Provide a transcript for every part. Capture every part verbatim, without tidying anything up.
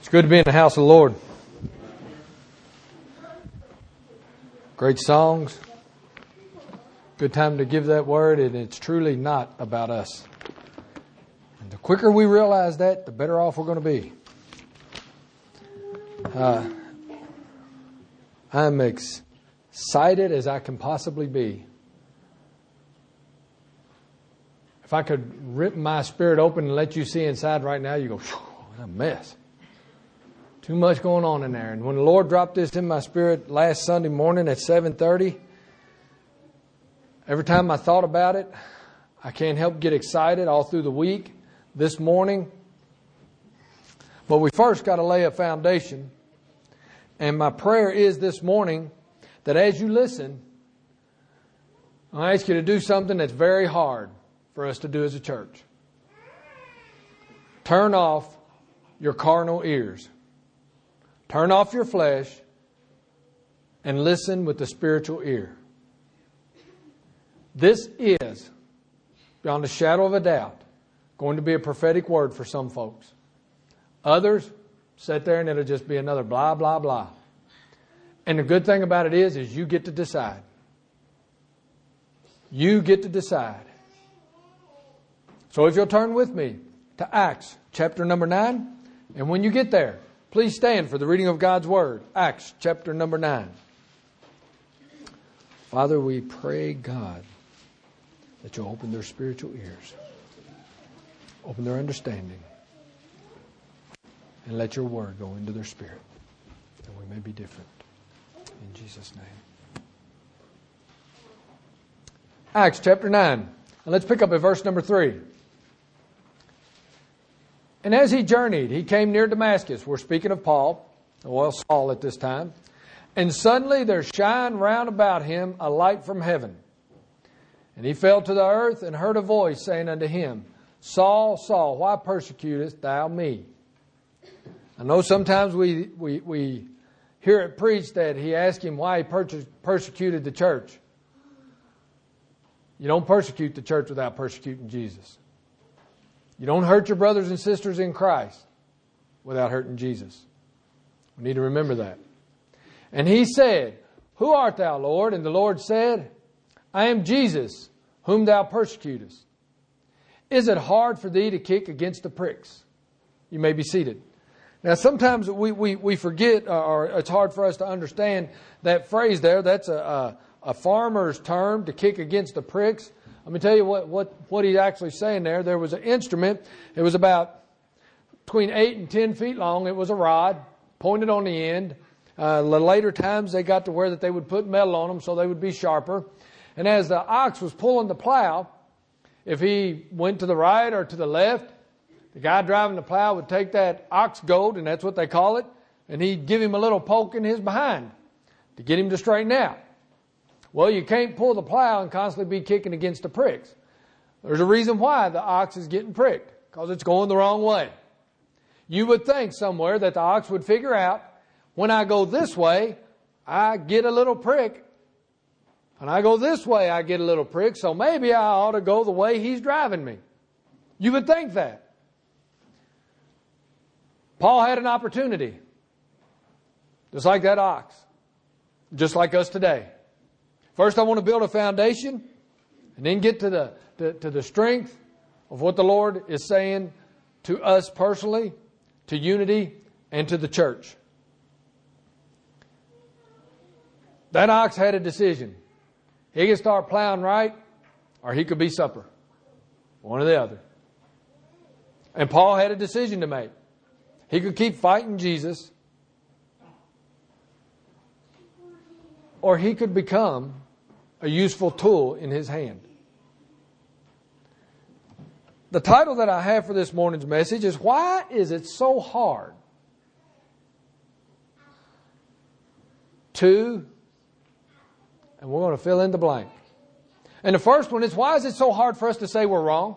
It's good to be in the house of the Lord. Great songs. Good time to give that word, and it's truly not about us. And the quicker we realize that, the better off we're going to be. Uh, I'm as excited as I can possibly be. If I could rip my spirit open and let you see inside right now, you go, what a mess. Too much going on in there. And when the Lord dropped this in my spirit last Sunday morning at seven thirty, every time I thought about it, I can't help get excited all through the week, this morning. But we first got to lay a foundation. And my prayer is this morning that as you listen, I ask you to do something that's very hard for us to do as a church. Turn off your carnal ears. Turn off your flesh and listen with the spiritual ear. This is, beyond a shadow of a doubt, going to be a prophetic word for some folks. Others sit there and it'll just be another blah, blah, blah. And the good thing about it is, is you get to decide. You get to decide. So if you'll turn with me to Acts chapter number nine, and when you get there, please stand for the reading of God's Word. Acts chapter number nine. Father, we pray, God, that you'll open their spiritual ears. Open their understanding. And let your Word go into their spirit. That we may be different. In Jesus' name. Acts chapter nine. And let's pick up at verse number three. And as he journeyed, he came near Damascus. We're speaking of Paul, well, Saul at this time. And suddenly there shined round about him a light from heaven. And he fell to the earth and heard a voice saying unto him, Saul, Saul, why persecutest thou me? I know sometimes we, we, we hear it preached that he asked him why he perse- persecuted the church. You don't persecute the church without persecuting Jesus. You don't hurt your brothers and sisters in Christ without hurting Jesus. We need to remember that. And he said, Who art thou, Lord? And the Lord said, I am Jesus, whom thou persecutest. Is it hard for thee to kick against the pricks? You may be seated. Now, sometimes we, we, we forget, or it's hard for us to understand that phrase there. That's a, a, a farmer's term, to kick against the pricks. Let me tell you what, what, what he's actually saying there. There was an instrument. It was about between eight and ten feet long. It was a rod pointed on the end. Uh, the later times they got to where that they would put metal on them so they would be sharper. And as the ox was pulling the plow, if he went to the right or to the left, the guy driving the plow would take that ox goad, and that's what they call it, and he'd give him a little poke in his behind to get him to straighten out. Well, you can't pull the plow and constantly be kicking against the pricks. There's a reason why the ox is getting pricked, because it's going the wrong way. You would think somewhere that the ox would figure out, when I go this way, I get a little prick. When I go this way, I get a little prick, so maybe I ought to go the way he's driving me. You would think that. Paul had an opportunity, just like that ox, just like us today. First, I want to build a foundation and then get to the, to, to the strength of what the Lord is saying to us personally, to unity, and to the church. That ox had a decision. He could start plowing right, or he could be supper. One or the other. And Paul had a decision to make. He could keep fighting Jesus, or he could become a useful tool in his hand. The title that I have for this morning's message is, Why is it so hard to, and we're going to fill in the blank. And the first one is, why is it so hard for us to say we're wrong?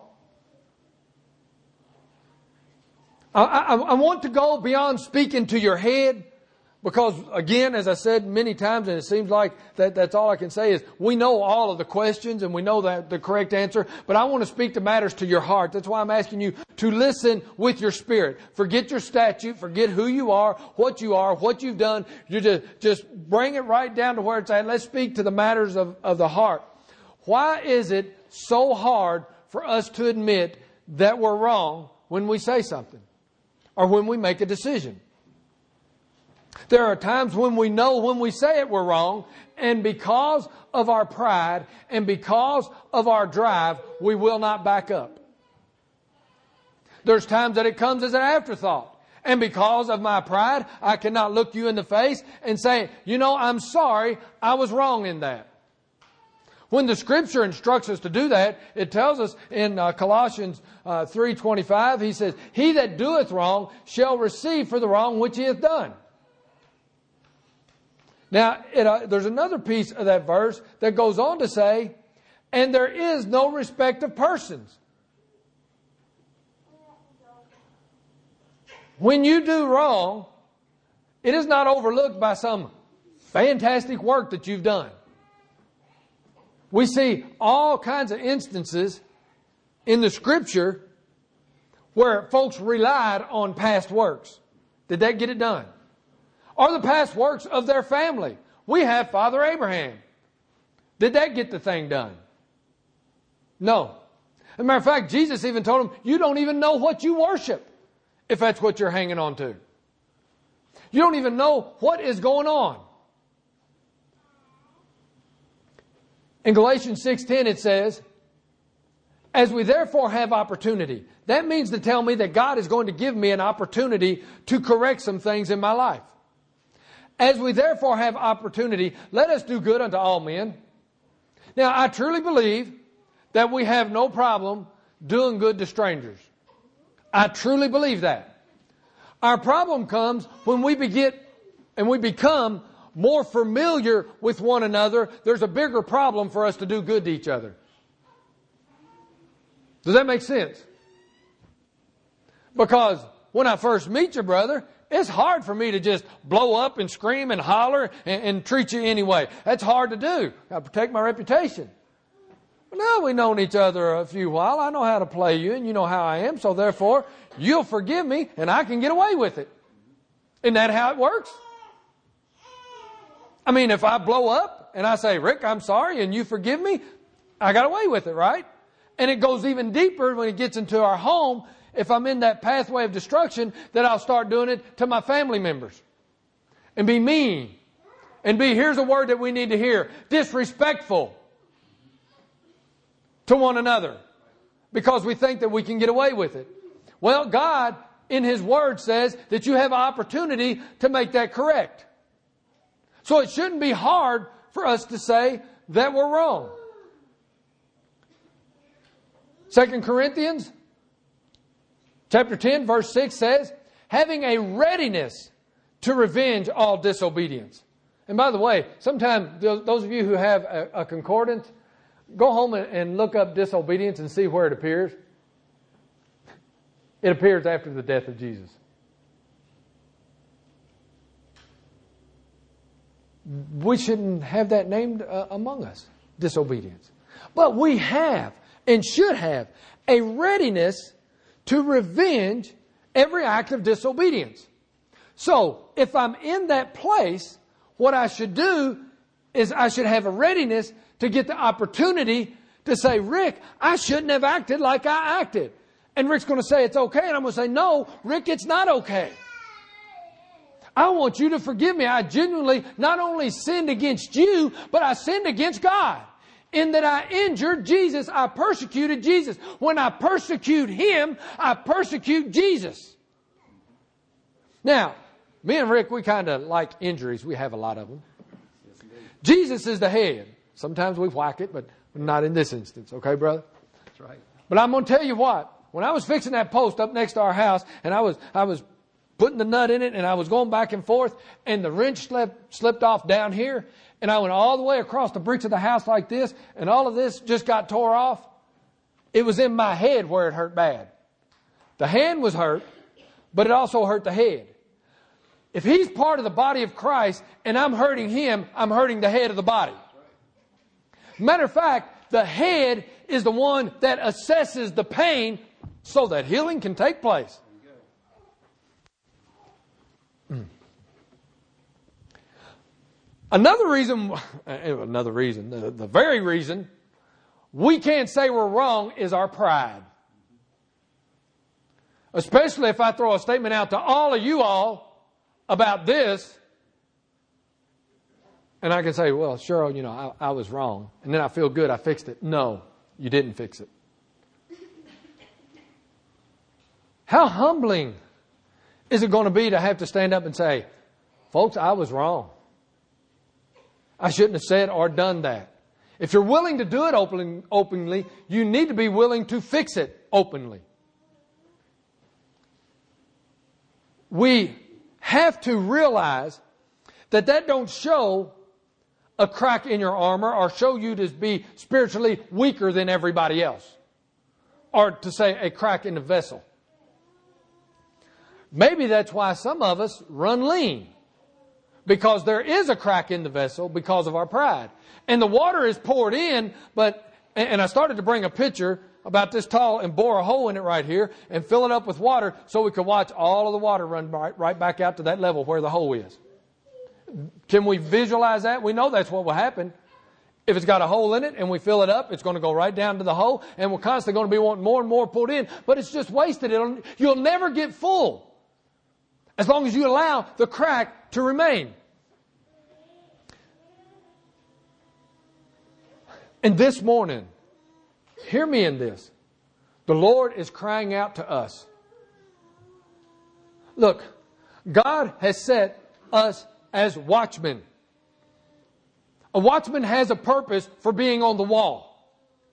I, I, I want to go beyond speaking to your head, Because, again, as I said many times, and it seems like that, that's all I can say is we know all of the questions and we know that the correct answer, but I want to speak to matters to your heart. That's why I'm asking you to listen with your spirit. Forget your statute. Forget who you are, what you are, what you've done. You just, just bring it right down to where it's at. Let's speak to the matters of, of the heart. Why is it so hard for us to admit that we're wrong when we say something or when we make a decision? There are times when we know when we say it we're wrong, and because of our pride and because of our drive, we will not back up. There's times that it comes as an afterthought. And because of my pride, I cannot look you in the face and say, you know, I'm sorry, I was wrong in that. When the Scripture instructs us to do that, it tells us in uh, Colossians uh, three twenty-five, he says, he that doeth wrong shall receive for the wrong which he hath done. Now, it, uh, there's another piece of that verse that goes on to say, and there is no respect of persons. When you do wrong, it is not overlooked by some fantastic work that you've done. We see all kinds of instances in the Scripture where folks relied on past works. Did that get it done? Or the past works of their family. We have Father Abraham. Did that get the thing done? No. As a matter of fact, Jesus even told him, you don't even know what you worship if that's what you're hanging on to. You don't even know what is going on. In Galatians six ten it says, as we therefore have opportunity. That means to tell me that God is going to give me an opportunity to correct some things in my life. As we therefore have opportunity, let us do good unto all men. Now, I truly believe that we have no problem doing good to strangers. I truly believe that. Our problem comes when we begin and we become more familiar with one another. There's a bigger problem for us to do good to each other. Does that make sense? Because when I first meet your brother, it's hard for me to just blow up and scream and holler and, and treat you anyway. That's hard to do. I protect my reputation. Well, now we've known each other a few while. I know how to play you and you know how I am. So therefore, you'll forgive me and I can get away with it. Isn't that how it works? I mean, if I blow up and I say, Rick, I'm sorry, and you forgive me, I got away with it, right? And it goes even deeper when it gets into our home. If I'm in that pathway of destruction, that I'll start doing it to my family members. And be mean. And be, here's a word that we need to hear, disrespectful to one another. Because we think that we can get away with it. Well, God, in His Word, says that you have an opportunity to make that correct. So it shouldn't be hard for us to say that we're wrong. Second Corinthians chapter ten, verse six says, having a readiness to revenge all disobedience. And by the way, sometimes those of you who have a, a concordance, go home and, and look up disobedience and see where it appears. It appears after the death of Jesus. We shouldn't have that named uh, among us, disobedience. But we have and should have a readiness to revenge every act of disobedience. So, if I'm in that place, what I should do is I should have a readiness to get the opportunity to say, Rick, I shouldn't have acted like I acted. And Rick's going to say it's okay. And I'm going to say, no, Rick, it's not okay. I want you to forgive me. I genuinely not only sinned against you, but I sinned against God. In that I injured Jesus, I persecuted Jesus. When I persecute Him, I persecute Jesus. Now, me and Rick, we kind of like injuries. We have a lot of them. Jesus is the head. Sometimes we whack it, but not in this instance. Okay, brother? That's right. But I'm going to tell you what. When I was fixing that post up next to our house, and I was I was putting the nut in it, and I was going back and forth, and the wrench slipped, slipped off down here, and I went all the way across the bricks of the house like this, and all of this just got tore off. It was in my head where it hurt bad. The hand was hurt, but it also hurt the head. if He's part of the body of Christ and I'm hurting Him, I'm hurting the head of the body. Matter of fact, the head is the one that assesses the pain so that healing can take place. Mm. Another reason, another reason, the, the very reason we can't say we're wrong is our pride. Especially if I throw a statement out to all of you all about this, and I can say, well, Cheryl, you know, I, I was wrong. And then I feel good, I fixed it. No, you didn't fix it. How humbling is it going to be to have to stand up and say, folks, I was wrong. I shouldn't have said or done that. If you're willing to do it open, openly, you need to be willing to fix it openly. We have to realize that that don't show a crack in your armor or show you to be spiritually weaker than everybody else. Or to say a crack in the vessel. Maybe that's why some of us run lean. Because there is a crack in the vessel because of our pride. And the water is poured in, but, and I started to bring a picture about this tall and bore a hole in it right here and fill it up with water so we could watch all of the water run right, right back out to that level where the hole is. Can we visualize that? We know that's what will happen. If it's got a hole in it and we fill it up, it's going to go right down to the hole and we're constantly going to be wanting more and more poured in, but it's just wasted. It'll, you'll never get full as long as you allow the crack to remain. And this morning, hear me in this. The Lord is crying out to us. Look, God has set us as watchmen. A watchman has a purpose for being on the wall.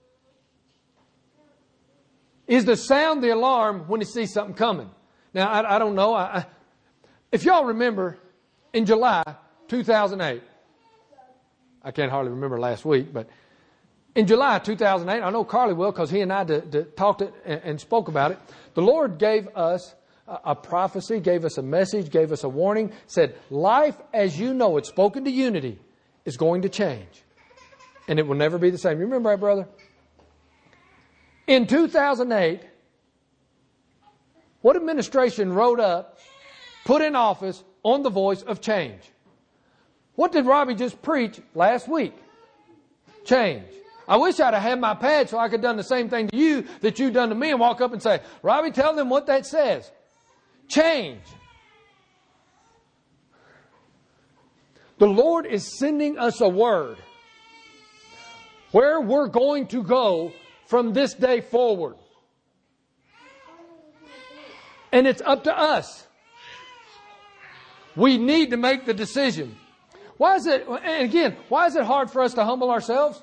Is to sound the alarm when he sees something coming. Now, I, I don't know. I, I, if y'all remember, in July two thousand eight, I can't hardly remember last week, but in July two thousand eight, I know Carly will because he and I d- d- talked it and, and spoke about it. The Lord gave us a, a prophecy, gave us a message, gave us a warning, said, life as you know it, spoken to Unity, is going to change. And it will never be the same. You remember that, brother? In two thousand eight, what administration wrote up, put in office on the voice of change? What did Robbie just preach last week? Change. I wish I'd have had my pad so I could have done the same thing to you that you've done to me and walk up and say, Robbie, tell them what that says. Change. The Lord is sending us a word where we're going to go from this day forward. And it's up to us. We need to make the decision. Why is it, and again, why is it hard for us to humble ourselves?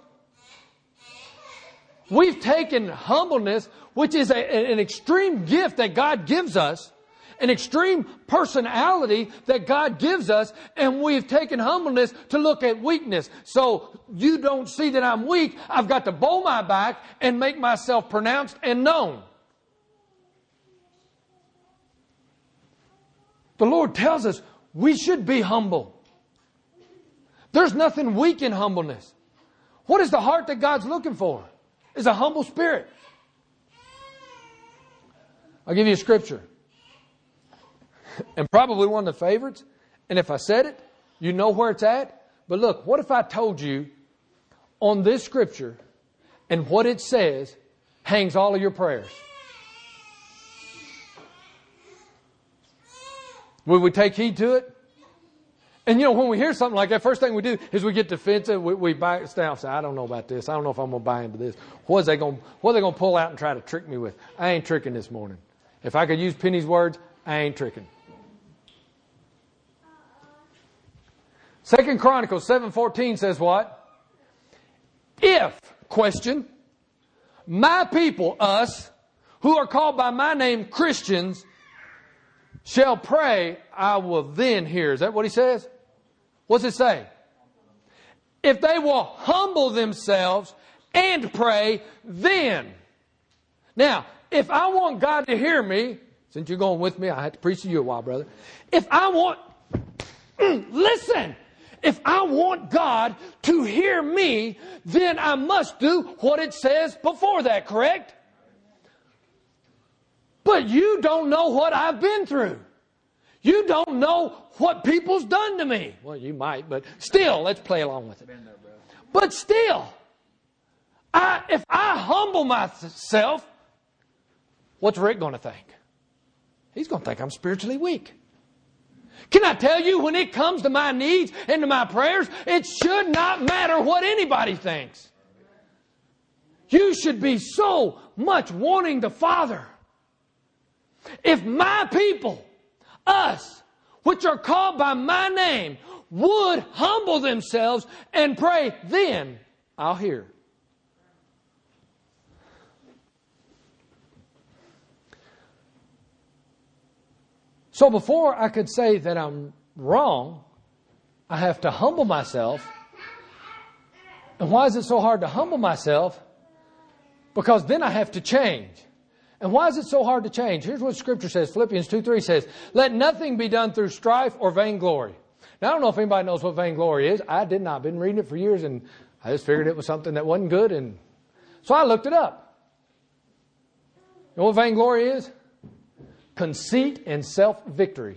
We've taken humbleness, which is a, an extreme gift that God gives us, an extreme personality that God gives us, and we've taken humbleness to look at weakness. So you don't see that I'm weak. I've got to bow my back and make myself pronounced and known. The Lord tells us we should be humble. There's nothing weak in humbleness. What is the heart that God's looking for? Is a humble spirit. I'll give you a scripture. And probably one of the favorites. And if I said it, you know where it's at. But look, what if I told you on this scripture and what it says hangs all of your prayers? Would we take heed to it? And you know, when we hear something like that, first thing we do is we get defensive. We, we buy it down. Say, I don't know about this. I don't know if I'm going to buy into this. What is they going? What are they going to pull out and try to trick me with? I ain't tricking this morning. If I could use Penny's words, I ain't tricking. Second Chronicles seven fourteen says what? If, question, my people, us, who are called by my name Christians, shall pray, I will then hear. Is that what he says? What's it say? If they will humble themselves and pray, then. Now, if I want God to hear me, since you're going with me, I have to preach to you a while, brother. If I want Listen, if I want God to hear me, then I must do what it says before that, correct? But you don't know what I've been through. You don't know what people's done to me. Well, you might, but still, let's play along with it. But still, I, if I humble myself, what's Rick going to think? He's going to think I'm spiritually weak. Can I tell you, when it comes to my needs and to my prayers, it should not matter what anybody thinks. You should be so much wanting the Father. If my people, us, which are called by my name, would humble themselves and pray, then I'll hear. So before I could say that I'm wrong, I have to humble myself. And why is it so hard to humble myself? Because then I have to change. And why is it so hard to change? Here's what Scripture says. Philippians two three says, let nothing be done through strife or vainglory. Now, I don't know if anybody knows what vainglory is. I did not. I've been reading it for years, and I just figured it was something that wasn't good. And so I looked it up. You know what vainglory is? Conceit and self-victory.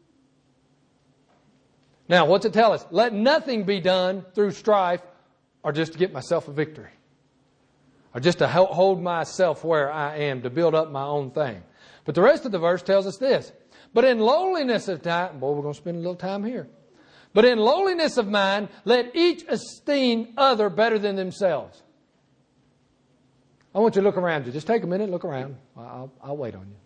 Now, what's it tell us? Let nothing be done through strife or just to get myself a victory. Or just to hold myself where I am, to build up my own thing. But the rest of the verse tells us this. But in lowliness of time, boy, we're going to spend a little time here. But in lowliness of mind, let each esteem other better than themselves. I want you to look around you. Just take a minute and look around. I'll, I'll wait on you.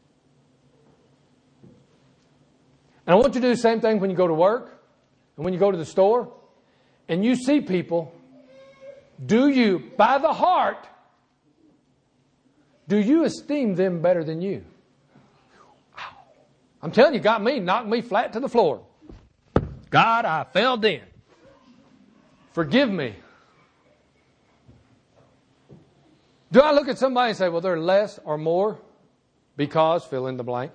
And I want you to do the same thing when you go to work and when you go to the store and you see people. Do you, by the heart, do you esteem them better than you? Wow. I'm telling you, got me, knocked me flat to the floor. God, I fell in. Forgive me. Do I look at somebody and say, well, they're less or more because fill in the blank?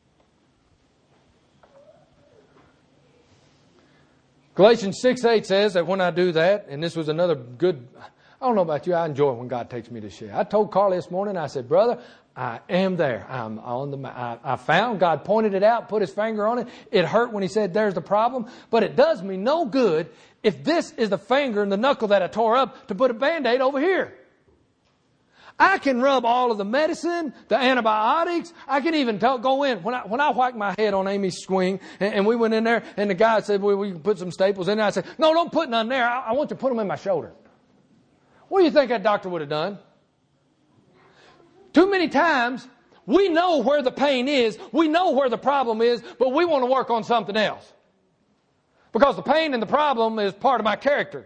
Galatians six eight says that when I do that, and this was another good, I don't know about you, I enjoy it when God takes me to share. I told Carly this morning, I said, brother, I am there. I'm on the, I, I found, God pointed it out, put His finger on it. It hurt when He said, there's the problem. But it does me no good if this is the finger and the knuckle that I tore up to put a Band-Aid over here. I can rub all of the medicine, the antibiotics. I can even tell, go in. When I, when I whacked my head on Amy's swing and, and we went in there and the guy said, well, we can put some staples in there. I said, no, don't put none there. I, I want you to put them in my shoulder. What do you think that doctor would have done? Too many times, we know where the pain is. We know where the problem is, but we want to work on something else. Because the pain and the problem is part of my character.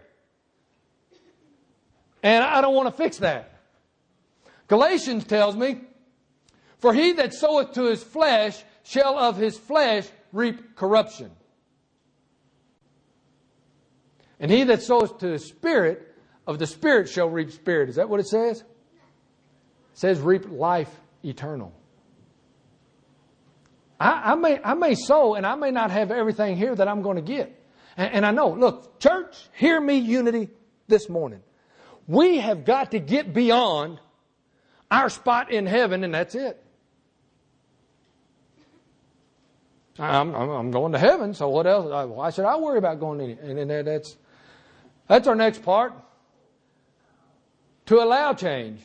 And I don't want to fix that. Galatians tells me, for he that soweth to his flesh shall of his flesh reap corruption. And he that soweth to the Spirit, of the Spirit shall reap Spirit. Is that what it says? It says reap life eternal. I, I may I may sow and I may not have everything here that I'm going to get. And, and I know, look, church, hear me, Unity, this morning. We have got to get beyond our spot in heaven, and that's it. I'm, I'm, I'm going to heaven, so what else? Why should I worry about going in? And then that's that's our next part. To allow change.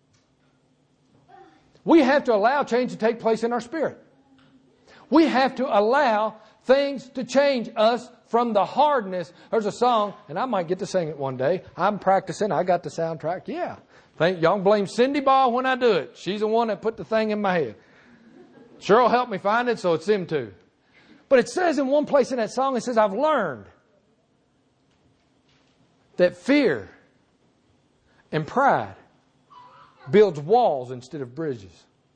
We have to allow change to take place in our spirit. We have to allow things to change us from the hardness. There's a song, and I might get to sing it one day. I'm practicing. I got the soundtrack. Yeah. Think y'all blame Cindy Ball when I do it. She's the one that put the thing in my head. Cheryl helped me find it, so it's them too. But it says in one place in that song, it says, I've learned that fear and pride builds walls instead of bridges.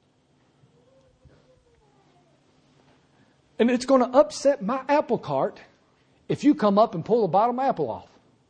And it's going to upset my apple cart if you come up and pull the bottom apple off.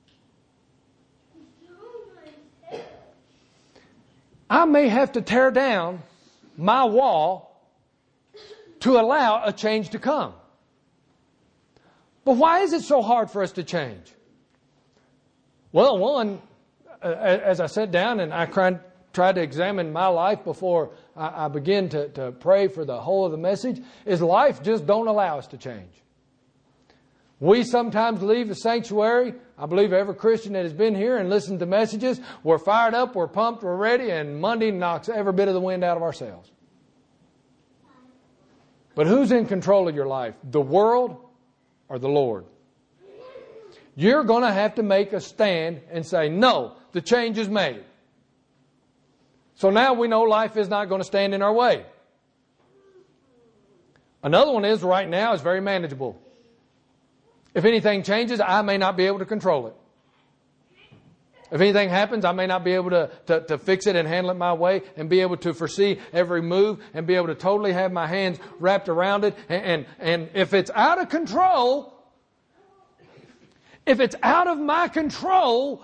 I may have to tear down my wall to allow a change to come. But why is it so hard for us to change? Well, one, uh, as I sat down and I tried, tried to examine my life before I, I begin to, to pray for the whole of the message, is life just don't allow us to change. We sometimes leave the sanctuary. I believe every Christian that has been here and listened to messages, we're fired up, we're pumped, we're ready, and Monday knocks every bit of the wind out of ourselves. But who's in control of your life? The world or the Lord? You're going to have to make a stand and say, no, the change is made. So now we know life is not going to stand in our way. Another one is right now is very manageable. If anything changes, I may not be able to control it. If anything happens, I may not be able to, to, to fix it and handle it my way and be able to foresee every move and be able to totally have my hands wrapped around it. And, and, and if it's out of control, if it's out of my control,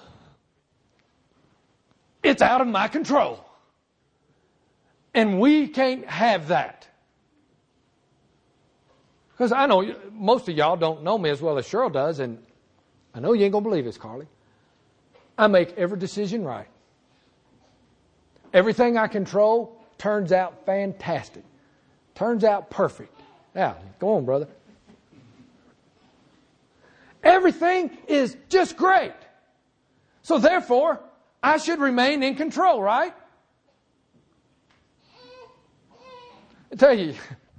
it's out of my control. And we can't have that. Because I know most of y'all don't know me as well as Cheryl does, and I know you ain't going to believe this, Carly. I make every decision right. Everything I control turns out fantastic. Turns out perfect. Yeah, go on, brother. Everything is just great. So therefore, I should remain in control, right? I tell you,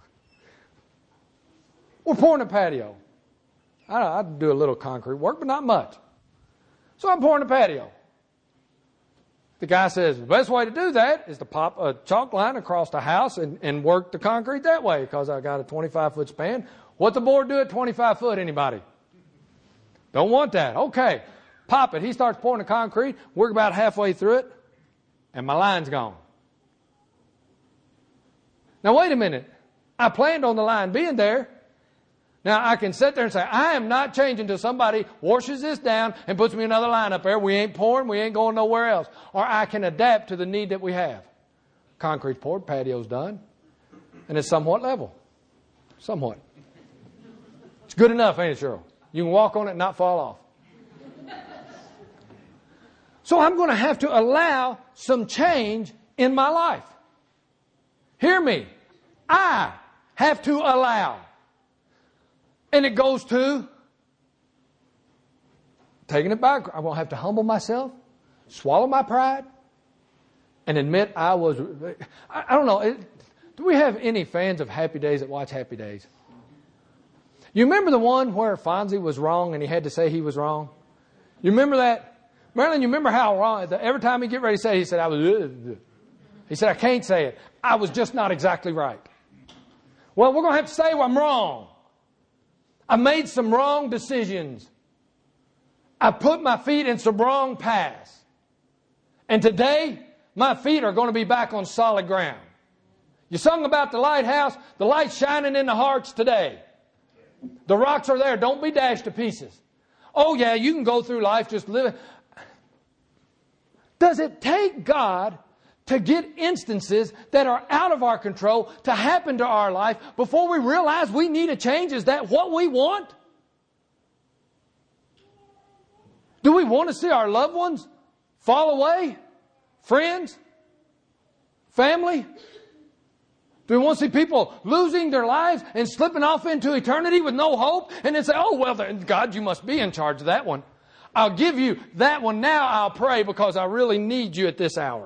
we're pouring a patio. I, I do a little concrete work, but not much. So I'm pouring a patio. The guy says, the best way to do that is to pop a chalk line across the house and, and work the concrete that way because I got a twenty-five foot span. What the board do at twenty-five foot, anybody? Don't want that. Okay. Pop it. He starts pouring the concrete. We're about halfway through it. And my line's gone. Now wait a minute. I planned on the line being there. Now I can sit there and say, I am not changing until somebody washes this down and puts me another line up there. We ain't pouring. We ain't going nowhere else. Or I can adapt to the need that we have. Concrete's poured. Patio's done. And it's somewhat level. Somewhat. It's good enough, ain't it, Cheryl? You can walk on it and not fall off. So I'm going to have to allow some change in my life. Hear me. I have to allow. And it goes to taking it back. I'm going to have to humble myself, swallow my pride, and admit I was... I, I don't know. It, do we have any fans of Happy Days that watch Happy Days? You remember the one where Fonzie was wrong and he had to say he was wrong? You remember that? Marilyn, you remember how wrong? Every time he get ready to say it, he said, I was... Ugh. He said, I can't say it. I was just not exactly right. Well, we're going to have to say well, I'm wrong. I made some wrong decisions. I put my feet in some wrong paths. And today, my feet are going to be back on solid ground. You sung about the lighthouse. The light's shining in the hearts today. The rocks are there. Don't be dashed to pieces. Oh, yeah, you can go through life just living. Does it take God to get instances that are out of our control to happen to our life before we realize we need a change? Is that what we want? Do we want to see our loved ones fall away? Friends? Family? Do we want to see people losing their lives and slipping off into eternity with no hope? And then say, oh, well, God, you must be in charge of that one. I'll give you that one now. I'll pray because I really need you at this hour.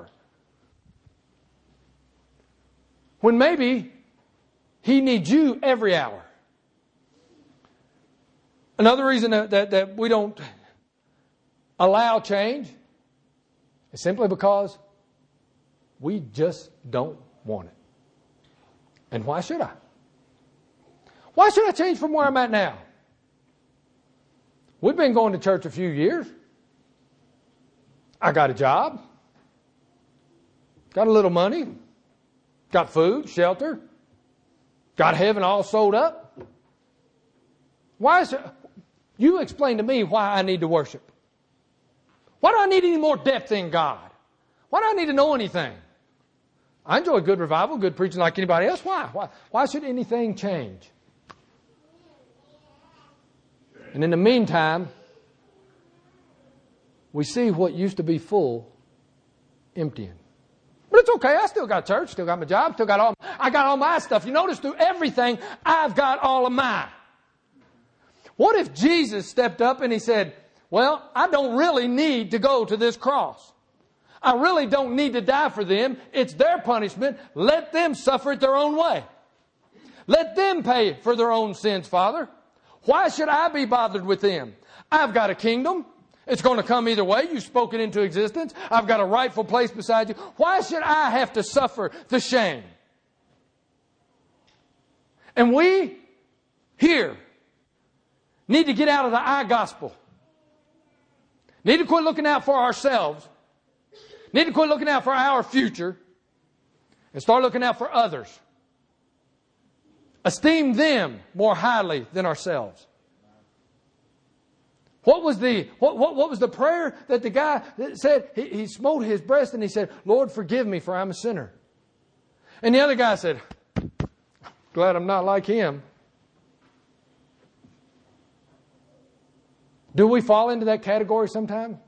When maybe He needs you every hour. Another reason that, that, that we don't allow change is simply because we just don't want it. And why should I? Why should I change from where I'm at now? We've been going to church a few years. I got a job. Got a little money. Got food, shelter. Got heaven all sold up. Why is it? You explain to me why I need to worship. Why do I need any more depth in God? Why do I need to know anything? I enjoy good revival, good preaching like anybody else. Why? Why, why should anything change? And in the meantime, we see what used to be full emptying. But it's okay. I still got church, still got my job, still got all, I got all my stuff. You notice through everything, I've got all of mine. What if Jesus stepped up and He said, well, I don't really need to go to this cross. I really don't need to die for them. It's their punishment. Let them suffer it their own way. Let them pay for their own sins, Father. Why should I be bothered with them? I've got a kingdom. It's going to come either way. You spoke it into existence. I've got a rightful place beside you. Why should I have to suffer the shame? And we here need to get out of the I gospel. Need to quit looking out for ourselves. Need to quit looking out for our future and start looking out for others. Esteem them more highly than ourselves. What was the what, what, what was the prayer that the guy that said? He, he smote his breast and he said, Lord, forgive me, for I'm a sinner. And the other guy said, glad I'm not like him. Do we fall into that category sometime?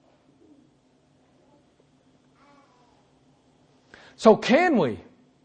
So can we?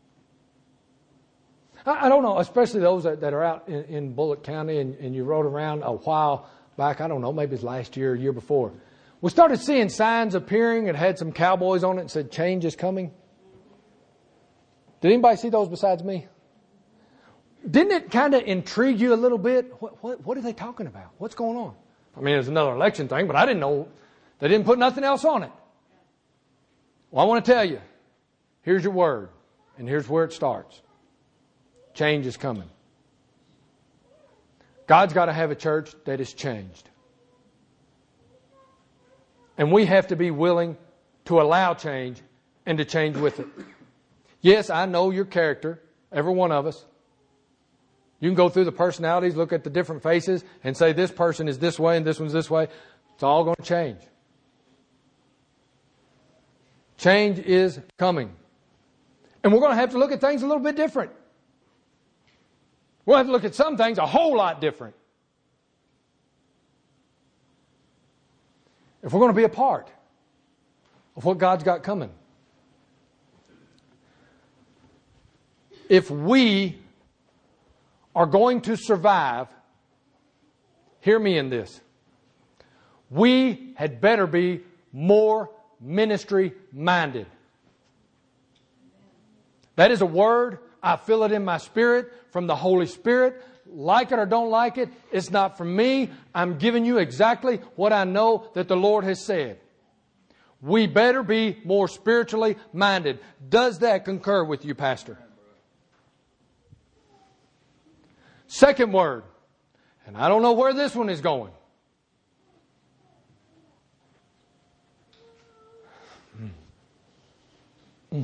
I, I don't know, especially those that, that are out in, in Bullitt County and, and you rode around a while back, I don't know, maybe it's last year or year before. We started seeing signs appearing. It had some cowboys on it and said, change is coming. Did anybody see those besides me? Didn't it kind of intrigue you a little bit? What, what, what are they talking about? What's going on? I mean, it's another election thing, but I didn't know. They didn't put nothing else on it. Well, I want to tell you, here's your word, and here's where it starts. Change is coming. God's got to have a church that is changed. And we have to be willing to allow change and to change with it. Yes, I know your character, every one of us. You can go through the personalities, look at the different faces, and say this person is this way and this one's this way. It's all going to change. Change is coming. And we're going to have to look at things a little bit different. We'll have to look at some things a whole lot different. If we're going to be a part of what God's got coming. If we are going to survive, hear me in this. We had better be more ministry minded. That is a word. I feel it in my spirit from the Holy Spirit. Like it or don't like it, it's not from me. I'm giving you exactly what I know that the Lord has said. We better be more spiritually minded. Does that concur with you, Pastor? Second word, and I don't know where this one is going. Mm. Mm.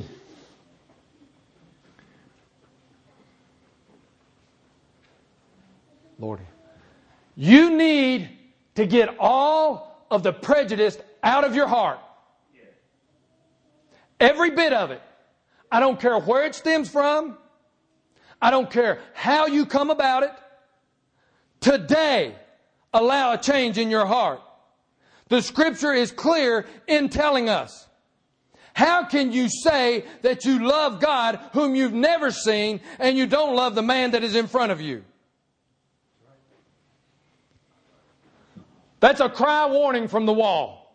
Lord, you need to get all of the prejudice out of your heart. Every bit of it. I don't care where it stems from. I don't care how you come about it. Today, allow a change in your heart. The Scripture is clear in telling us. How can you say that you love God whom you've never seen and you don't love the man that is in front of you? That's a cry warning from the wall.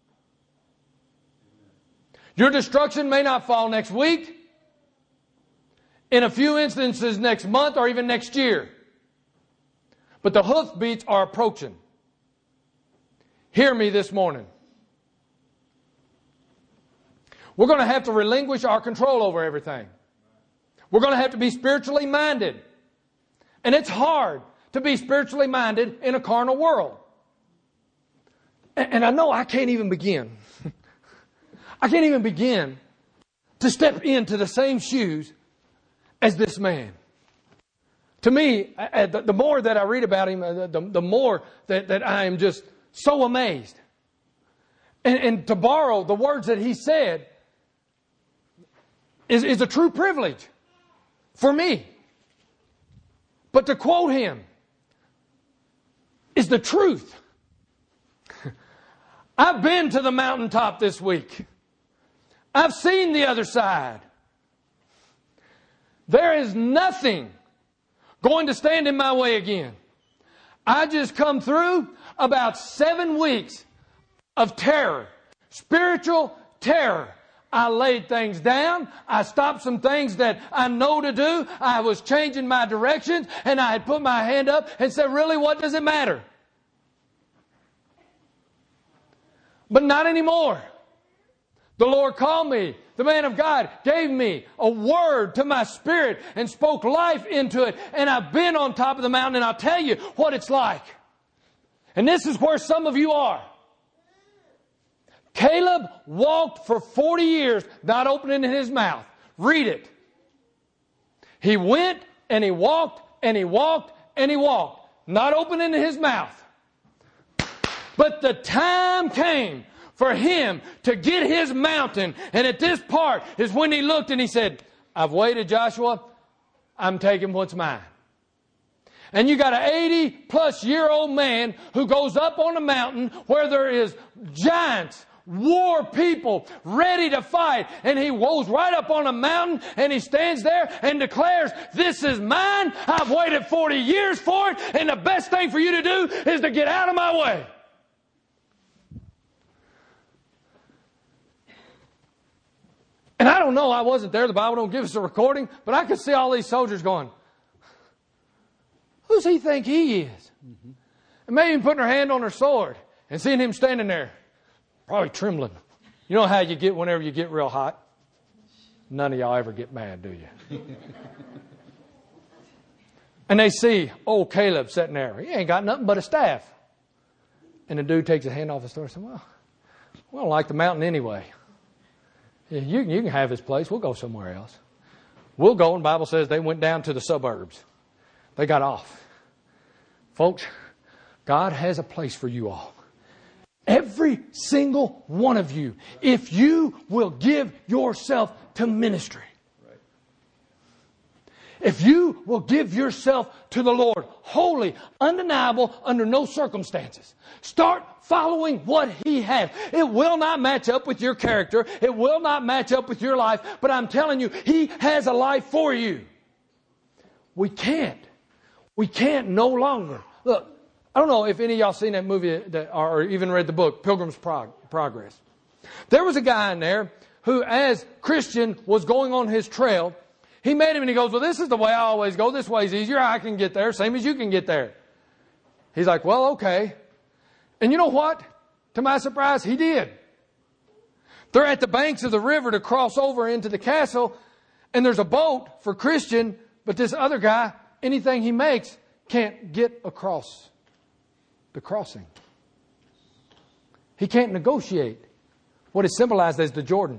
Your destruction may not fall next week. In a few instances next month or even next year. But the hoofbeats are approaching. Hear me this morning. We're going to have to relinquish our control over everything. We're going to have to be spiritually minded. And it's hard to be spiritually minded in a carnal world. And I know I can't even begin. I can't even begin to step into the same shoes as this man. To me, the more that I read about him, the more that, that I am just so amazed. And, and to borrow the words that he said is, is a true privilege for me. But to quote him is the truth. I've been to the mountaintop this week. I've seen the other side. There is nothing going to stand in my way again. I just come through about seven weeks of terror, spiritual terror. I laid things down. I stopped some things that I know to do. I was changing my directions, and I had put my hand up and said, really, what does it matter? But not anymore. The Lord called me. The man of God gave me a word to my spirit and spoke life into it. And I've been on top of the mountain, and I'll tell you what it's like. And this is where some of you are. Caleb walked for forty years, not opening his mouth. Read it. He went and he walked and he walked and he walked, not opening his mouth. But the time came for him to get his mountain. And at this part is when he looked and he said, I've waited, Joshua. I'm taking what's mine. And you got an eighty plus year old man who goes up on a mountain where there is giants, war people ready to fight. And he goes right up on a mountain and he stands there and declares, this is mine. I've waited forty years for it. And the best thing for you to do is to get out of my way. And I don't know, I wasn't there. The Bible don't give us a recording. But I could see all these soldiers going, who's he think he is? Mm-hmm. And maybe even putting her hand on her sword and seeing him standing there, probably trembling. You know how you get whenever you get real hot? None of y'all ever get mad, do you? And they see old Caleb sitting there. He ain't got nothing but a staff. And the dude takes his hand off his sword and says, well, we don't like the mountain anyway. You, you can have his place. We'll go somewhere else. We'll go, and the Bible says they went down to the suburbs. They got off. Folks, God has a place for you all. Every single one of you, if you will give yourself to ministry. Right. If you will give yourself to the Lord, holy, undeniable, under no circumstances. Start following what He has. It will not match up with your character. It will not match up with your life. But I'm telling you, He has a life for you. We can't. We can't no longer. Look, I don't know if any of y'all seen that movie that, or even read the book, Pilgrim's Progress. There was a guy in there who, as Christian, was going on his trail. He met him and he goes, well, this is the way I always go. This way's easier. I can get there, same as you can get there. He's like, well, okay. And you know what? To my surprise, he did. They're at the banks of the river to cross over into the castle, and there's a boat for Christian, but this other guy, anything he makes, can't get across the crossing. He can't negotiate what is symbolized as the Jordan.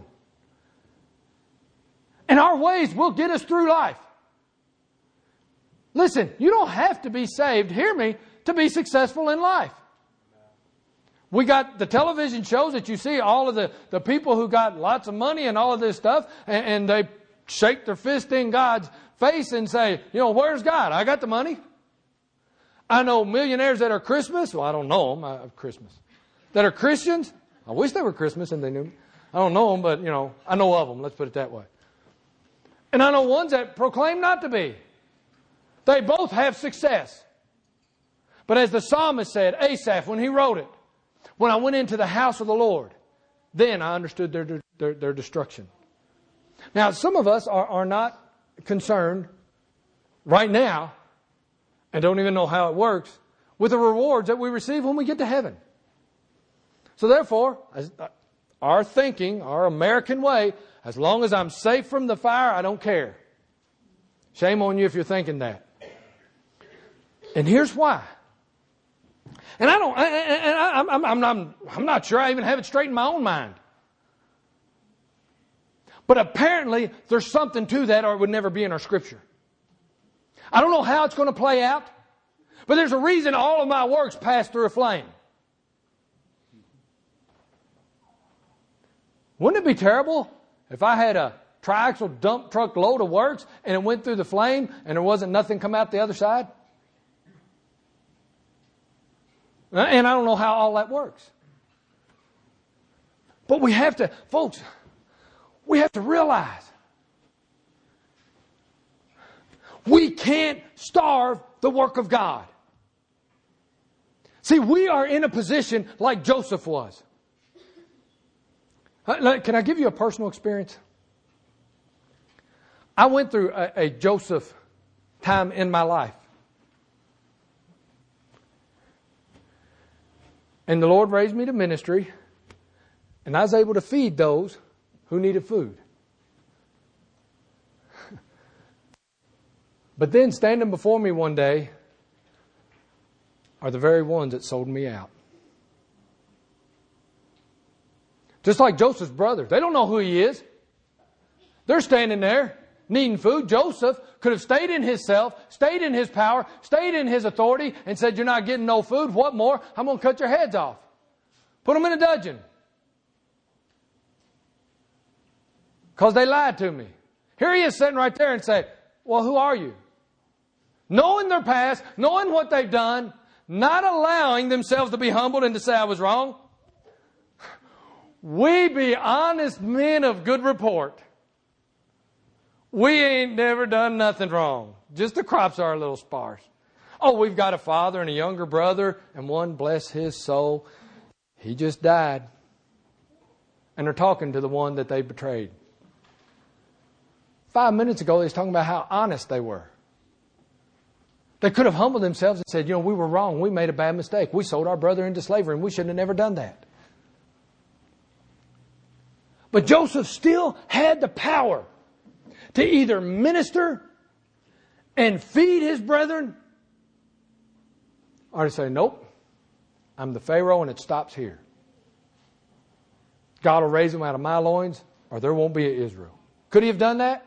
And our ways will get us through life. Listen, you don't have to be saved, hear me, to be successful in life. We got the television shows that you see all of the, the people who got lots of money and all of this stuff, and, and they shake their fist in God's face and say, you know, where's God? I got the money. I know millionaires that are Christmas. Well, I don't know them. I have Christmas. That are Christians. I wish they were Christmas and they knew me. I don't know them, but, you know, I know of them. Let's put it that way. And I know ones that proclaim not to be. They both have success. But as the psalmist said, Asaph, when he wrote it, when I went into the house of the Lord, then I understood their, their, their destruction. Now, some of us are, are not concerned right now, and don't even know how it works, with the rewards that we receive when we get to heaven. So therefore, as, uh, our thinking, our American way, as long as I'm safe from the fire, I don't care. Shame on you if you're thinking that. And here's why. And I don't, and I, I'm, I'm, I'm, I'm not sure I even have it straight in my own mind. But apparently there's something to that, or it would never be in our Scripture. I don't know how it's going to play out, but there's a reason all of my works pass through a flame. Wouldn't it be terrible if I had a triaxle dump truck load of works and it went through the flame and there wasn't nothing come out the other side? And I don't know how all that works. But we have to, folks, we have to realize we can't starve the work of God. See, we are in a position like Joseph was. Can I give you a personal experience? I went through a, a Joseph time in my life. And the Lord raised me to ministry, and I was able to feed those who needed food. But then standing before me one day are the very ones that sold me out. Just like Joseph's brothers. They don't know who he is. They're standing there needing food. Joseph could have stayed in his self, stayed in his power, stayed in his authority, and said, you're not getting no food. What more? I'm going to cut your heads off. Put them in a dungeon. Because they lied to me. Here he is sitting right there and say, well, who are you? Knowing their past, knowing what they've done, not allowing themselves to be humbled and to say I was wrong. We be honest men of good report. We ain't never done nothing wrong. Just the crops are a little sparse. Oh, we've got a father and a younger brother, and one, bless his soul, he just died. And they're talking to the one that they betrayed. Five minutes ago, they was talking about how honest they were. They could have humbled themselves and said, you know, we were wrong. We made a bad mistake. We sold our brother into slavery, and we shouldn't have never done that. But Joseph still had the power to either minister and feed his brethren, or to say, nope, I'm the Pharaoh and it stops here. God will raise them out of my loins, or there won't be an Israel. Could he have done that?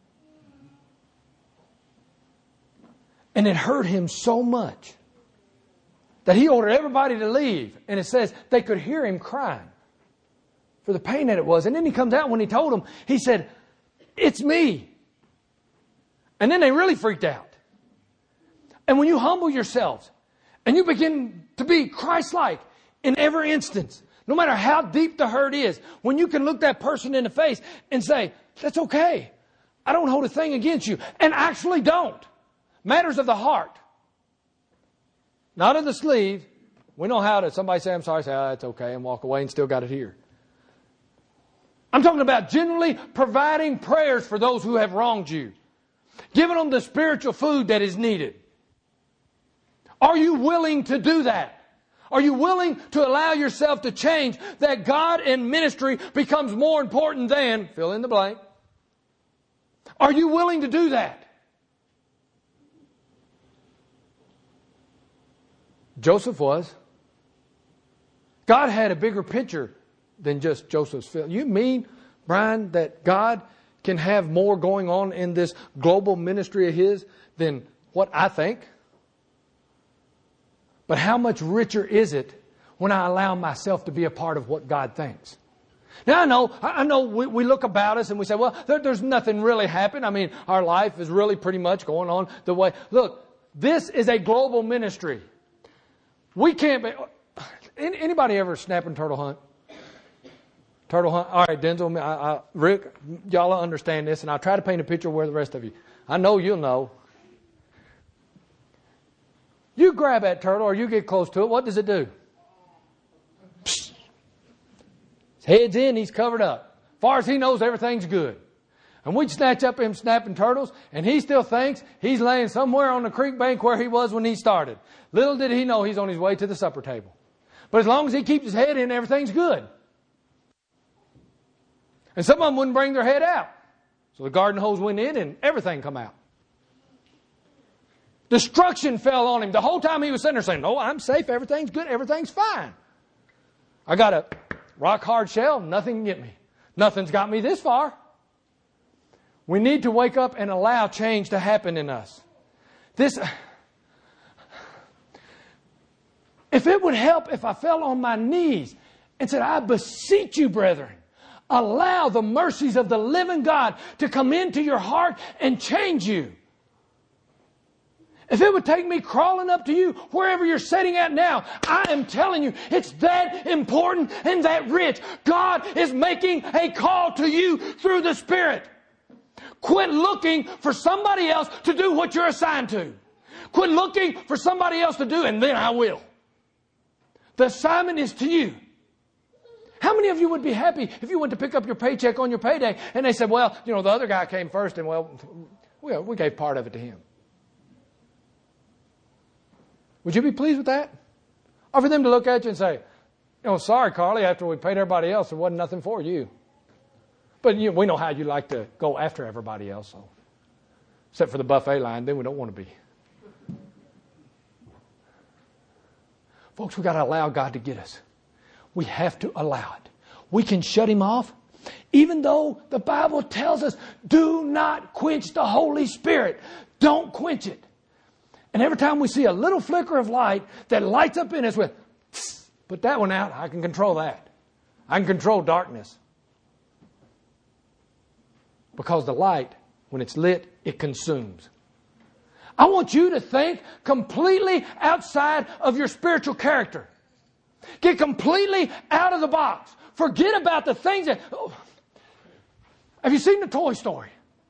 And it hurt him so much that he ordered everybody to leave. And it says they could hear him crying for the pain that it was. And then he comes out when he told them, he said, it's me. And then they really freaked out. And when you humble yourselves and you begin to be Christ-like in every instance, no matter how deep the hurt is, when you can look that person in the face and say, that's okay. I don't hold a thing against you. And actually don't. Matters of the heart. Not of the sleeve. We know how to, somebody say, I'm sorry, say, oh, it's okay, and walk away and still got it here. I'm talking about generally providing prayers for those who have wronged you. Giving them the spiritual food that is needed. Are you willing to do that? Are you willing to allow yourself to change that God and ministry becomes more important than, fill in the blank. Are you willing to do that? Joseph was. God had a bigger picture than just Joseph's film. You mean, Brian, that God can have more going on in this global ministry of His than what I think? But how much richer is it when I allow myself to be a part of what God thinks? Now, I know, I know we, we look about us and we say, well, there, there's nothing really happened. I mean, our life is really pretty much going on the way. Look, this is a global ministry. We can't be... Anybody ever snap and turtle hunt? Turtle hunt? All right, Denzel, I, I, Rick, y'all understand this, and I'll try to paint a picture where the rest of you. I know you'll know. You grab that turtle or you get close to it, what does it do? Psst. His head's in, he's covered up. As far as he knows, everything's good. And we'd snatch up him snapping turtles, and he still thinks he's laying somewhere on the creek bank where he was when he started. Little did he know he's on his way to the supper table. But as long as he keeps his head in, everything's good. And some of them wouldn't bring their head out. So the garden hose went in and everything come out. Destruction fell on him. The whole time he was sitting there saying, no, I'm safe, everything's good, everything's fine. I got a rock hard shell, nothing can get me. Nothing's got me this far. We need to wake up and allow change to happen in us. This, if it would help if I fell on my knees and said, I beseech you, brethren, allow the mercies of the living God to come into your heart and change you. If it would take me crawling up to you wherever you're sitting at now, I am telling you, it's that important and that rich. God is making a call to you through the Spirit. Quit looking for somebody else to do what you're assigned to. Quit looking for somebody else to do, and then I will. The assignment is to you. How many of you would be happy if you went to pick up your paycheck on your payday and they said, well, you know, the other guy came first and, well, we, we gave part of it to him. Would you be pleased with that? Or for them to look at you and say, you know, sorry, Carly, after we paid everybody else, there wasn't nothing for you. But you know, we know how you like to go after everybody else. So. Except for the buffet line, then we don't want to be. Folks, we've got to allow God to get us. We have to allow it. We can shut Him off, even though the Bible tells us, do not quench the Holy Spirit. Don't quench it. And every time we see a little flicker of light that lights up in us with, put that one out, I can control that. I can control darkness. Because the light, when it's lit, it consumes. I want you to think completely outside of your spiritual character. Get completely out of the box. Forget about the things that... Oh. Have you seen the Toy Story?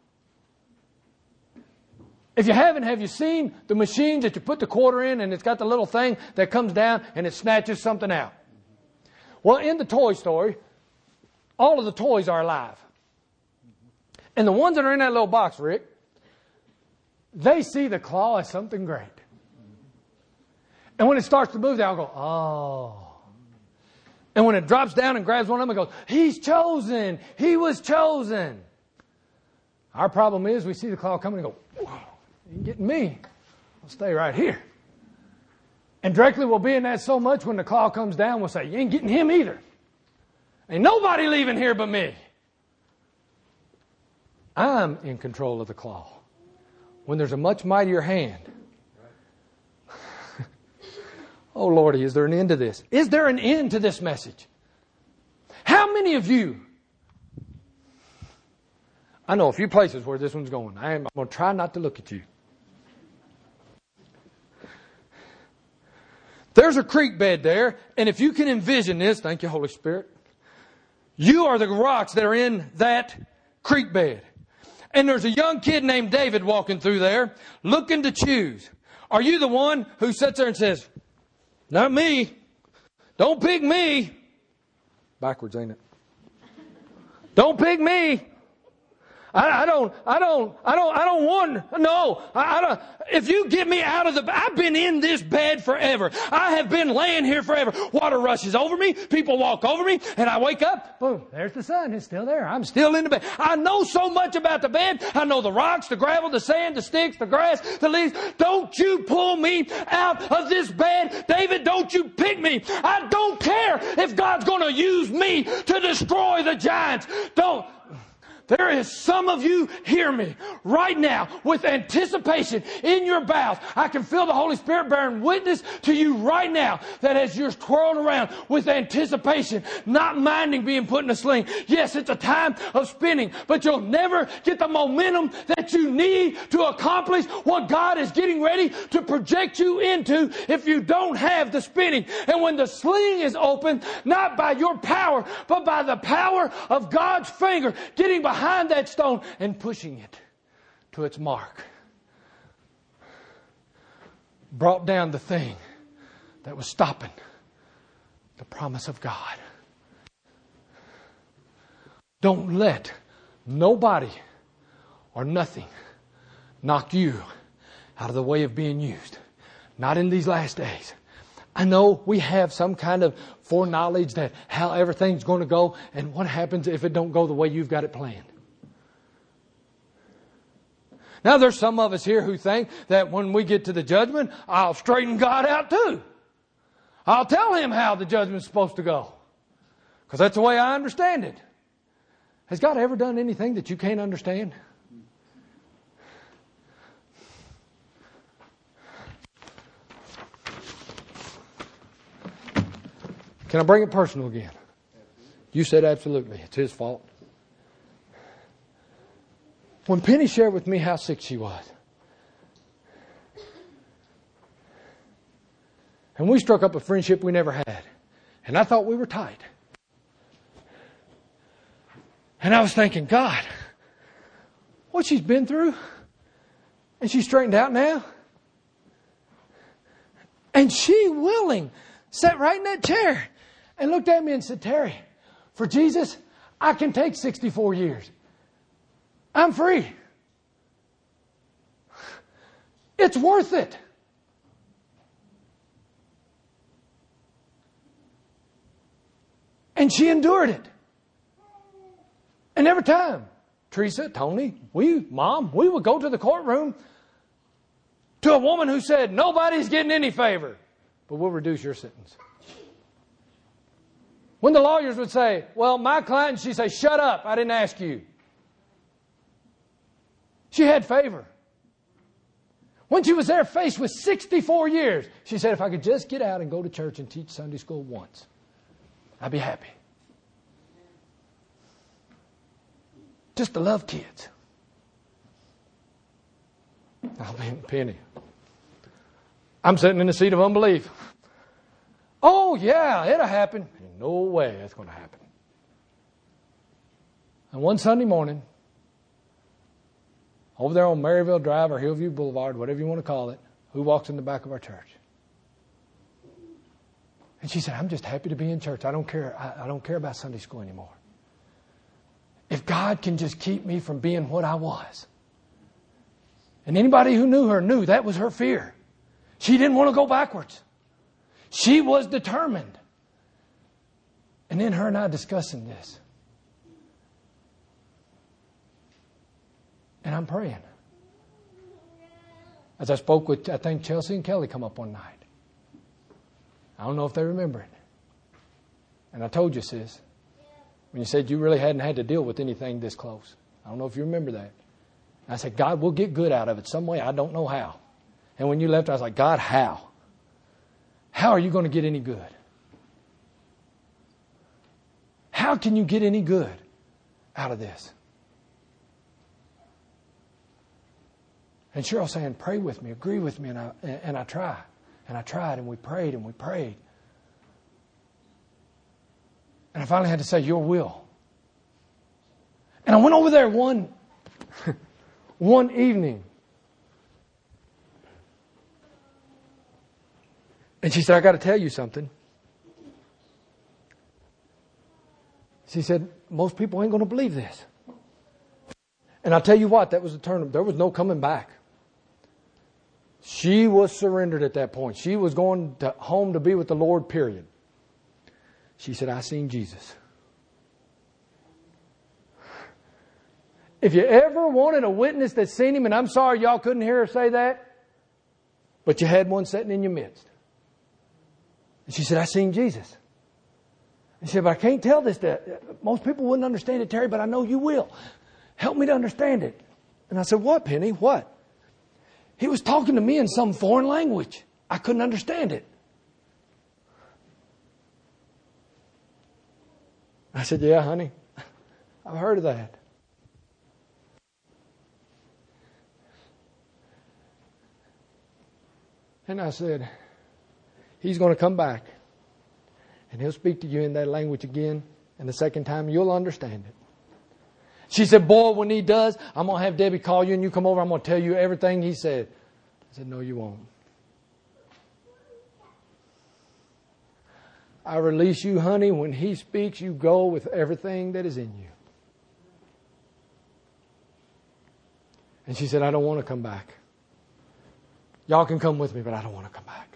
If you haven't, have you seen the machines that you put the quarter in and it's got the little thing that comes down and it snatches something out? Well, in the Toy Story, all of the toys are alive. And the ones that are in that little box, Rick, they see the claw as something great. And when it starts to move, they'll go, oh. And when it drops down and grabs one of them, it goes, he's chosen. He was chosen. Our problem is we see the claw coming and go, whoa. You ain't getting me. I'll stay right here. And directly we'll be in that so much when the claw comes down, we'll say, you ain't getting him either. Ain't nobody leaving here but me. I'm in control of the claw. When there's a much mightier hand. Oh, Lordy, is there an end to this? Is there an end to this message? How many of you... I know a few places where this one's going. I am, I'm going to try not to look at you. There's a creek bed there, and if you can envision this, thank you, Holy Spirit, you are the rocks that are in that creek bed. And there's a young kid named David walking through there, looking to choose. Are you the one who sits there and says, not me, don't pick me? Backwards, ain't it? Don't pick me. I, I don't, I don't, I don't, I don't want, no, I, I don't, if you get me out of the, I've been in this bed forever. I have been laying here forever. Water rushes over me. People walk over me and I wake up. Boom. There's the sun. It's still there. I'm still in the bed. I know so much about the bed. I know the rocks, the gravel, the sand, the sticks, the grass, the leaves. Don't you pull me out of this bed. David, don't you pick me. I don't care if God's going to use me to destroy the giants. Don't. There is some of you, hear me, right now with anticipation in your bowels. I can feel the Holy Spirit bearing witness to you right now that as you're twirled around with anticipation, not minding being put in a sling. Yes, it's a time of spinning, but you'll never get the momentum that you need to accomplish what God is getting ready to project you into if you don't have the spinning. And when the sling is open, not by your power, but by the power of God's finger getting behind behind that stone and pushing it to its mark. Brought down the thing that was stopping the promise of God. Don't let nobody or nothing knock you out of the way of being used. Not in these last days. I know we have some kind of foreknowledge that how everything's going to go and what happens if it don't go the way you've got it planned. Now there's some of us here who think that when we get to the judgment, I'll straighten God out too. I'll tell Him how the judgment's supposed to go. Because that's the way I understand it. Has God ever done anything that you can't understand? Can I bring it personal again? You said absolutely. It's His fault. When Penny shared with me how sick she was, And we struck up a friendship we never had. And I thought we were tight. And I was thinking, God, what she's been through, and she's straightened out now. And she willing, sat right in that chair and looked at me and said, Terry, for Jesus, I can take sixty-four years. I'm free. It's worth it. And she endured it. And every time, Teresa, Tony, we, Mom, we would go to the courtroom to a woman who said, nobody's getting any favor, but we'll reduce your sentence. When the lawyers would say, well, my client, she'd say, shut up, I didn't ask you. She had favor. When she was there faced with sixty-four years, she said, if I could just get out and go to church and teach Sunday school once, I'd be happy. Just to love kids. I mean, Penny. I'm sitting in the seat of unbelief. Oh, yeah, it'll happen. No way that's going to happen. And one Sunday morning, over there on Maryville Drive or Hillview Boulevard, whatever you want to call it, who walks in the back of our church? And she said, I'm just happy to be in church. I don't care. I, I don't care about Sunday school anymore. If God can just keep me from being what I was. And anybody who knew her knew that was her fear. She didn't want to go backwards. She was determined. And then her and I discussing this. And I'm praying. As I spoke with, I think Chelsea and Kelly come up one night. I don't know if they remember it. And I told you, sis, when you said you really hadn't had to deal with anything this close. I don't know if you remember that. I said, God, we'll get good out of it some way. I don't know how. And when you left, I was like, God, how? How are you going to get any good? How can you get any good out of this? And Cheryl saying, pray with me, agree with me. And I, and I try. And I tried and we prayed and we prayed. And I finally had to say, your will. And I went over there one, one evening. And she said, I got to tell you something. She said, most people ain't going to believe this. And I'll tell you what, that was the turn. There was no coming back. She was surrendered at that point. She was going to home to be with the Lord, period. She said, I seen Jesus. If you ever wanted a witness that's seen him, and I'm sorry y'all couldn't hear her say that, but you had one sitting in your midst. And she said, I seen Jesus. And she said, but I can't tell this to, most people wouldn't understand it, Terry, but I know you will. Help me to understand it. And I said, what, Penny? What? He was talking to me in some foreign language. I couldn't understand it. I said, yeah, honey, I've heard of that. And I said, he's going to come back and he'll speak to you in that language again. And the second time you'll understand it. She said, boy, when he does, I'm going to have Debbie call you and you come over. I'm going to tell you everything he said. I said, no, you won't. I release you, honey. When he speaks, you go with everything that is in you. And she said, I don't want to come back. Y'all can come with me, but I don't want to come back.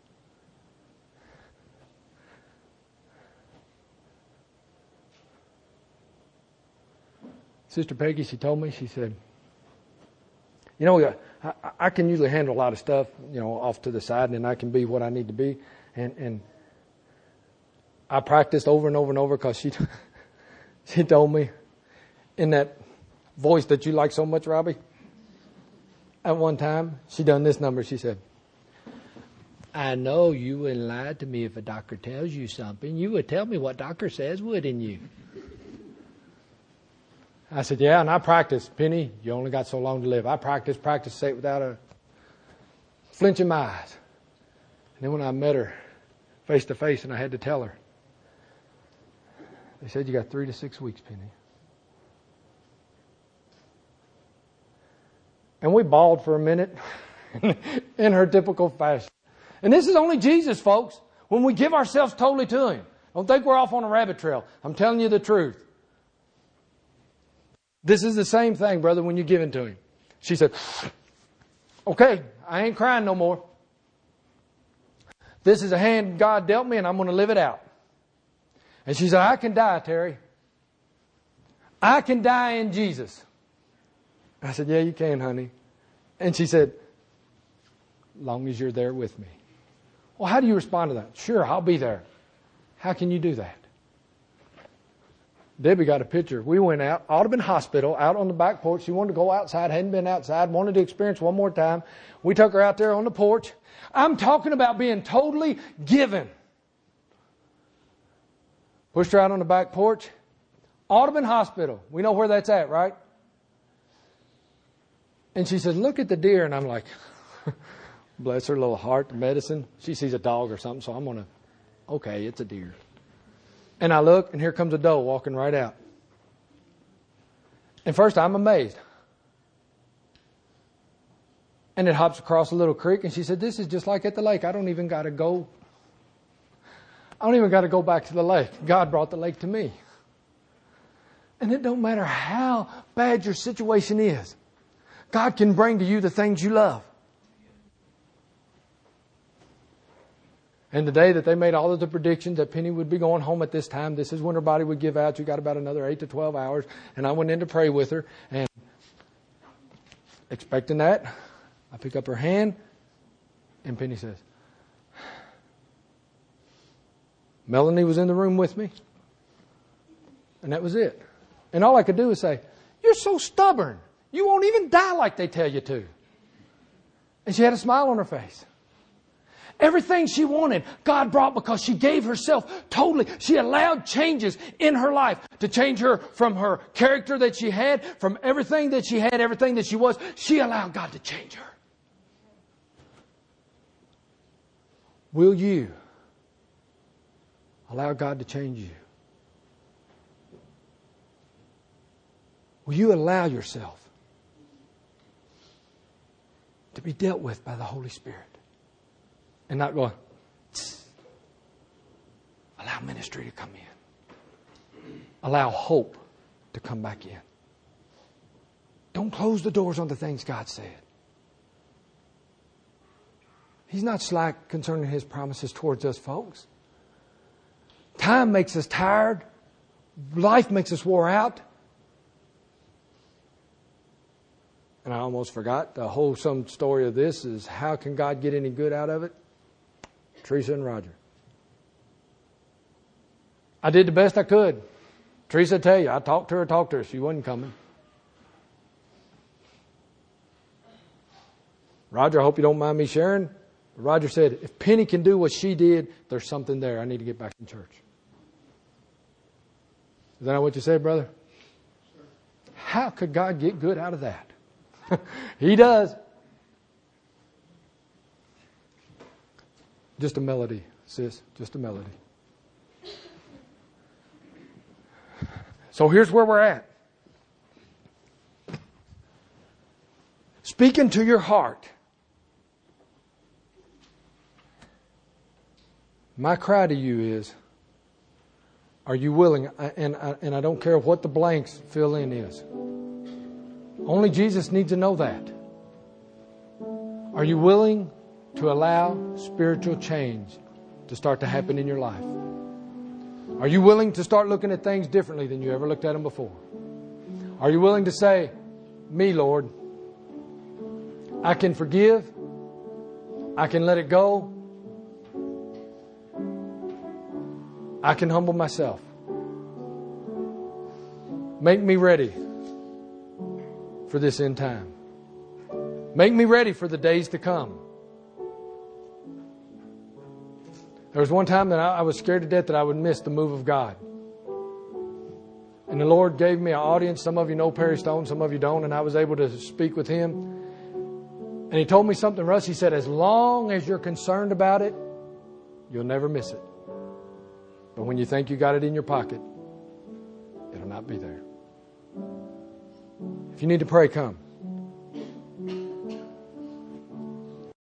Sister Peggy, she told me, she said, you know, I, I can usually handle a lot of stuff, you know, off to the side, and then I can be what I need to be. And, and I practiced over and over and over because she, she told me in that voice that you like so much, Robbie, at one time, she done this number. She said, I know you wouldn't lie to me if a doctor tells you something. You would tell me what doctor says, wouldn't you? I said, yeah, and I practiced. Penny, you only got so long to live. I practiced, practiced, say it without a flinch in my eyes. And then when I met her face to face and I had to tell her, they said, you got three to six weeks, Penny. And we bawled for a minute in her typical fashion. And this is only Jesus, folks, when we give ourselves totally to Him. Don't think we're off on a rabbit trail. I'm telling you the truth. This is the same thing, brother, when you're giving to Him. She said, okay, I ain't crying no more. This is a hand God dealt me and I'm going to live it out. And she said, I can die, Terry. I can die in Jesus. I said, yeah, you can, honey. And she said, long as you're there with me. Well, how do you respond to that? Sure, I'll be there. How can you do that? Debbie got a picture. We went out, Audubon Hospital, out on the back porch. She wanted to go outside, hadn't been outside, wanted to experience one more time. We took her out there on the porch. I'm talking about being totally given. Pushed her out on the back porch. Audubon Hospital. We know where that's at, right? And she said, look at the deer. And I'm like, bless her little heart, the medicine. She sees a dog or something, so I'm going to, okay, it's a deer. And I look, and here comes a doe walking right out. And first I'm amazed. And it hops across a little creek, and she said, this is just like at the lake. I don't even got to go. I don't even got to go back to the lake. God brought the lake to me. And it don't matter how bad your situation is. God can bring to you the things you love. And the day that they made all of the predictions that Penny would be going home at this time, this is when her body would give out. You got about another eight to twelve hours. And I went in to pray with her. And expecting that, I pick up her hand. And Penny says, Melanie was in the room with me. And that was it. And all I could do was say, you're so stubborn. You won't even die like they tell you to. And she had a smile on her face. Everything she wanted, God brought because she gave herself totally. She allowed changes in her life to change her from her character that she had, from everything that she had, everything that she was. She allowed God to change her. Will you allow God to change you? Will you allow yourself to be dealt with by the Holy Spirit? And not go, tss. Allow ministry to come in. Allow hope to come back in. Don't close the doors on the things God said. He's not slack concerning His promises towards us, folks. Time makes us tired. Life makes us wore out. And I almost forgot the wholesome story of this is how can God get any good out of it? Teresa and Roger. I did the best I could. Teresa, tell you, I talked to her, talked to her. She wasn't coming. Roger, I hope you don't mind me sharing. Roger said, if Penny can do what she did, there's something there. I need to get back in church. Is that not what you said, brother? How could God get good out of that? He does. Just a melody, sis. Just a melody. So here's where we're at. Speak into your heart. My cry to you is, are you willing? And I, and I don't care what the blanks fill in is. Only Jesus needs to know that. Are you willing to allow spiritual change to start to happen in your life? Are you willing to start looking at things differently than you ever looked at them before? Are you willing to say, me, Lord, I can forgive, I can let it go, I can humble myself. Make me ready for this end time. Make me ready for the days to come. There was one time that I was scared to death that I would miss the move of God. And the Lord gave me an audience. Some of you know Perry Stone, some of you don't. And I was able to speak with him. And he told me something, Russ. He said, as long as you're concerned about it, you'll never miss it. But when you think you got it in your pocket, it'll not be there. If you need to pray, come.